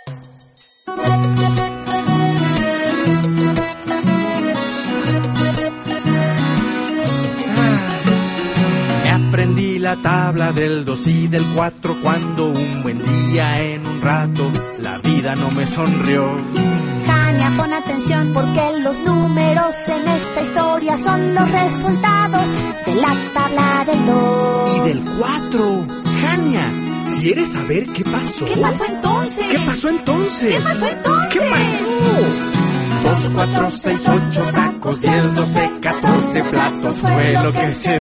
Aprendí la tabla del 2 y del 4 cuando un buen día en un rato la vida no me sonrió. Jania, pon atención porque los números en esta historia son los resultados de la tabla del 2 y del 4. Jania, ¿quieres saber qué pasó? ¿Qué pasó entonces? ¿Qué pasó entonces? ¿Qué pasó entonces? ¿Qué pasó? 2, 4, 6, 8 tacos, 10, 12, 14 platos fue lo que se